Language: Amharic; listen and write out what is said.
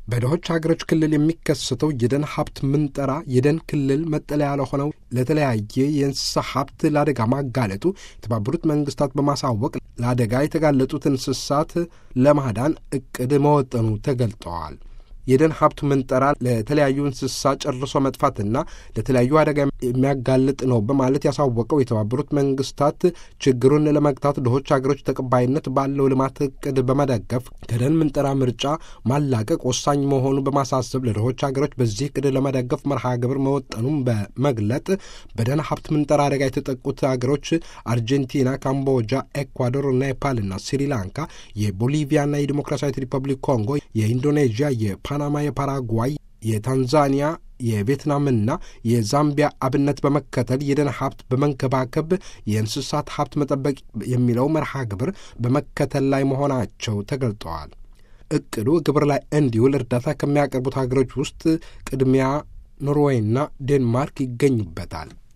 በደሆች ሀገሮች ክልል የሚከሰተው የደን ሀብት ምንጠራ የደን ክልል መጠለያ ለሆነው ለተለያየ የእንስሳ ሀብት ለአደጋ ማጋለጡ የተባበሩት መንግስታት በማሳወቅ ለአደጋ የተጋለጡት እንስሳት ለማዳን እቅድ መወጠኑ ተገልጠዋል። የደን ሀብት ምንጠራ ለተለያዩ እንስሳ ጨርሶ መጥፋትና ለተለያዩ አደጋ የሚያጋልጥ ነው በማለት ያሳወቀው የተባበሩት መንግስታት ችግሩን ለመግታት ድሆች ሀገሮች ተቀባይነት ባለው ልማት እቅድ በመደገፍ ከደን ምንጠራ ምርጫ ማላቀቅ ወሳኝ መሆኑ በማሳሰብ ለድሆች ሀገሮች በዚህ እቅድ ለመደገፍ መርሃ ግብር መወጠኑም በመግለጥ በደን ሀብት ምንጠራ አደጋ የተጠቁት ሀገሮች አርጀንቲና፣ ካምቦጃ፣ ኤኳዶር፣ ኔፓልና ስሪላንካ፣ የቦሊቪያና የዲሞክራሲያዊት ሪፐብሊክ ኮንጎ፣ የኢንዶኔዥያ፣ የፓናማ፣ የፓራጓይ፣ የታንዛኒያ፣ የቪየትናምና የዛምቢያ አብነት በመከተል የደን ሀብት በመንከባከብ የእንስሳት ሀብት መጠበቅ የሚለው መርሃ ግብር በመከተል ላይ መሆናቸው ተገልጠዋል። እቅዱ ግብር ላይ እንዲውል እርዳታ ከሚያቀርቡት ሀገሮች ውስጥ ቅድሚያ ኖርዌይና ዴንማርክ ይገኙበታል።